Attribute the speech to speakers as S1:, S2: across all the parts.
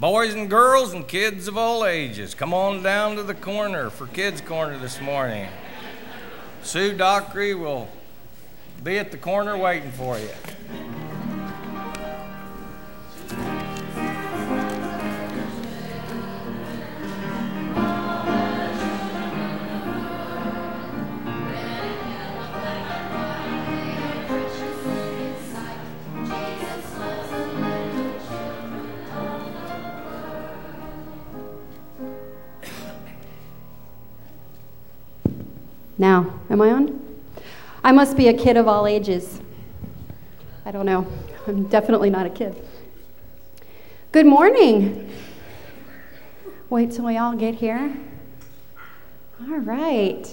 S1: Boys and girls and kids of all ages, come on down to the corner for Kids Corner this morning. Sue Dockery will be at the corner waiting for you.
S2: Now, am I on? I must be a kid of all ages. I don't know. I'm definitely not a kid. Good morning. Wait till we all get here. All right.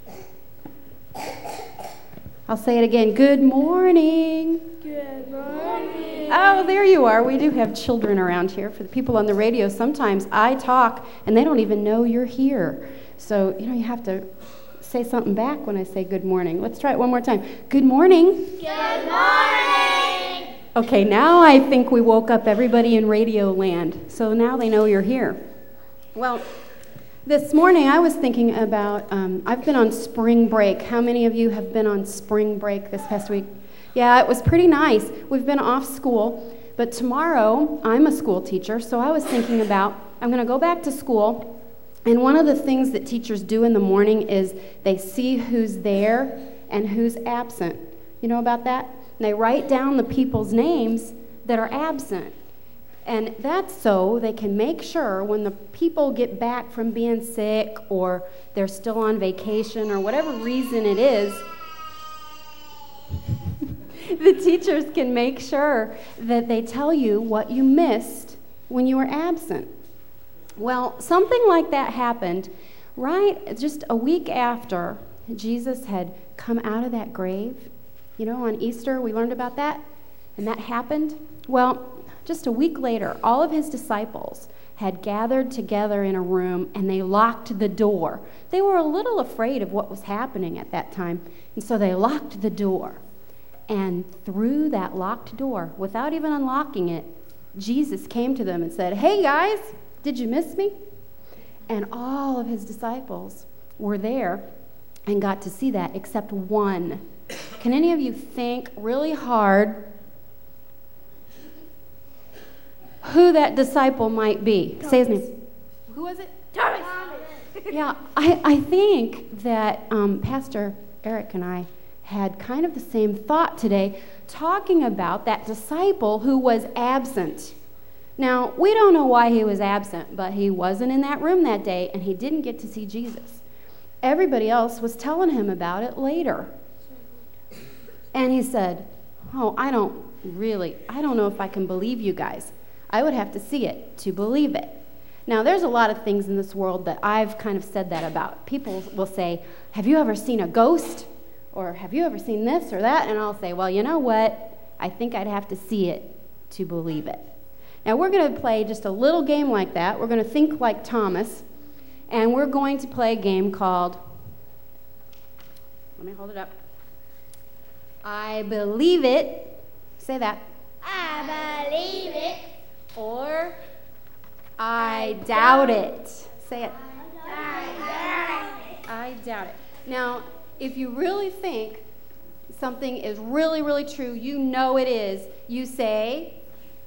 S2: I'll say it again. Good morning.
S3: Good morning.
S2: Oh, there you are. We do have children around here. For the people on the radio, sometimes I talk and they don't even know you're here. So, you have to say something back when I say good morning. Let's try it one more time. Good morning.
S3: Good morning.
S2: Okay, now I think we woke up everybody in radio land. So now they know you're here. Well, this morning I was thinking about, I've been on spring break. How many of you have been on spring break this past week? Yeah, it was pretty nice. We've been off school, but tomorrow I'm a school teacher, so I was thinking about, I'm going to go back to school. And one of the things that teachers do in the morning is they see who's there and who's absent. You know about that? And they write down the people's names that are absent. And that's so they can make sure when the people get back from being sick or they're still on vacation or whatever reason it is, the teachers can make sure that they tell you what you missed when you were absent. Well, something like that happened right just a week after Jesus had come out of that grave. On Easter we learned about that, and that happened. Well, just a week later, all of his disciples had gathered together in a room, and they locked the door. They were a little afraid of what was happening at that time, and so they locked the door. And through that locked door, without even unlocking it, Jesus came to them and said, "Hey guys, did you miss me?" And all of his disciples were there and got to see that, except one. Can any of you think really hard who that disciple might be?
S3: Thomas.
S2: Say his name. Who was it?
S3: Thomas.
S2: Yeah, I think that Pastor Eric and I had kind of the same thought today, talking about that disciple who was absent. Now, we don't know why he was absent, but he wasn't in that room that day, and he didn't get to see Jesus. Everybody else was telling him about it later. And he said, I don't know if I can believe you guys. I would have to see it to believe it. Now, there's a lot of things in this world that I've kind of said that about. People will say, have you ever seen a ghost? Or have you ever seen this or that? And I'll say, well, you know what? I think I'd have to see it to believe it. Now, we're going to play just a little game like that. We're going to think like Thomas, and we're going to play a game called, let me hold it up, I believe it. Say that.
S3: I believe it.
S2: Or I doubt it. Say it. I doubt it. Now, if you really think something is really, really true, you know it is, you say,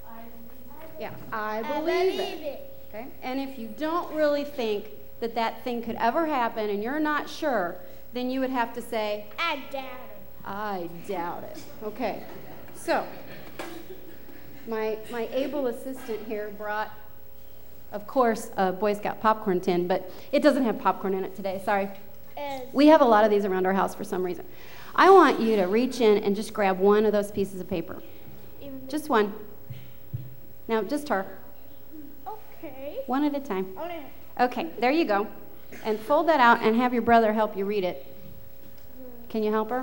S2: I believe it. Okay? And if you don't really think that that thing could ever happen and you're not sure, then you would have to say,
S3: I doubt it.
S2: I doubt it. Okay. So, my able assistant here brought, of course, a Boy Scout popcorn tin, but it doesn't have popcorn in it today. Sorry. We have a lot of these around our house for some reason. I want you to reach in and just grab one of those pieces of paper. Just one. Now, just her.
S3: Okay.
S2: One at a time. Okay, there you go. And fold that out and have your brother help you read it. Can you help her?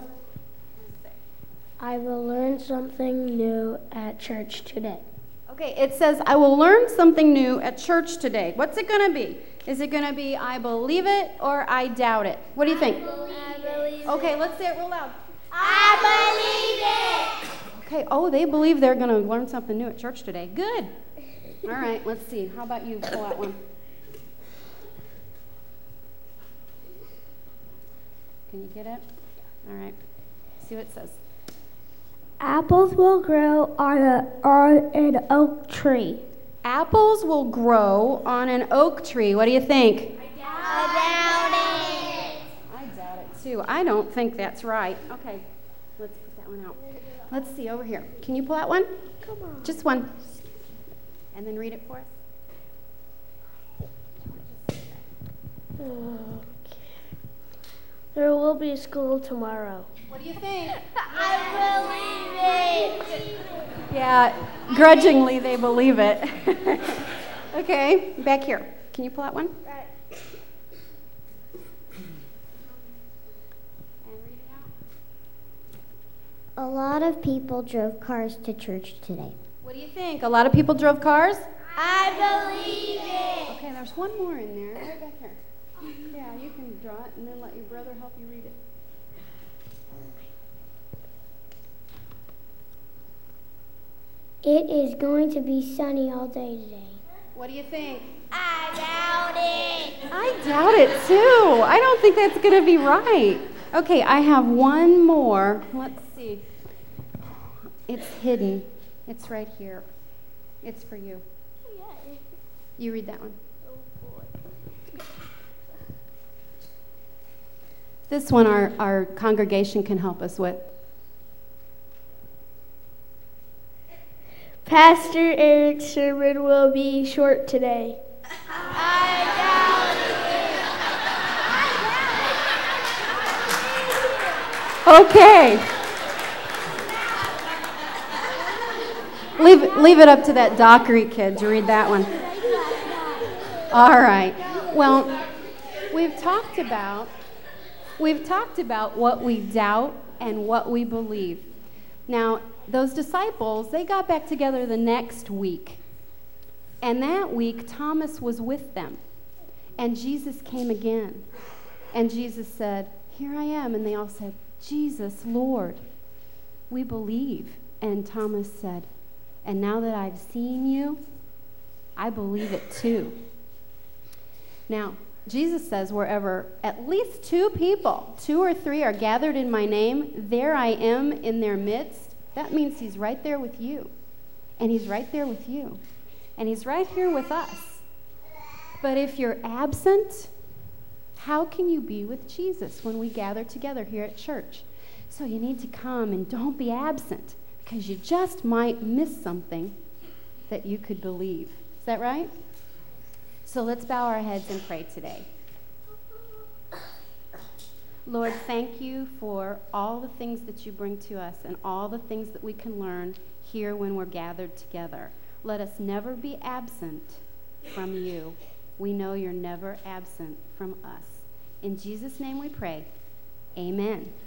S3: I will learn something new at church today.
S2: Okay, it says, I will learn something new at church today. What's it going to be? Is it going to be I believe it or I doubt it? What do you think?
S3: I believe it.
S2: Okay, let's say it real loud.
S3: I believe it.
S2: Okay, they believe they're going to learn something new at church today. Good. All right, let's see. How about you pull out one? Can you get it? All right. See what it says.
S3: Apples will grow on an oak tree.
S2: Apples will grow on an oak tree. What do you think?
S3: I
S2: I doubt it too. I don't think that's right. Okay, let's put that one out. Let's see over here. Can you pull out one?
S3: Come on.
S2: Just one. And then read it for us.
S3: Okay. There will be school tomorrow.
S2: What do you think?
S3: I believe it.
S2: Yeah, grudgingly they believe it. Okay, back here. Can you pull out one?
S3: Right.
S2: And read it out.
S4: A lot of people drove cars to church today.
S2: What do you think? A lot of people drove cars?
S3: I believe it.
S2: Okay, there's one more in there, right back here. Yeah, you can draw it and then let your brother help you read it.
S3: It is going to be sunny all day today.
S2: What do you think?
S3: I doubt it.
S2: I doubt it too. I don't think that's going to be right. Okay, I have one more. Let's see. It's hidden. It's right here. It's for you. You read that one. This one our congregation can help us with.
S3: Pastor Eric's sermon will be short today.
S2: Okay. Leave it up to that Dockery kid to read that one. All right. Well, we've talked about what we doubt and what we believe. Now, those disciples, they got back together the next week. And that week, Thomas was with them. And Jesus came again. And Jesus said, "Here I am." And they all said, "Jesus, Lord, we believe." And Thomas said, "And now that I've seen you, I believe it too." Now, Jesus says wherever at least two people, 2 or 3 are gathered in my name, there I am in their midst. That means he's right there with you. And he's right there with you. And he's right here with us. But if you're absent, how can you be with Jesus when we gather together here at church? So you need to come and don't be absent, because you just might miss something that you could believe. Is that right? So let's bow our heads and pray today. Lord, thank you for all the things that you bring to us and all the things that we can learn here when we're gathered together. Let us never be absent from you. We know you're never absent from us. In Jesus' name we pray. Amen.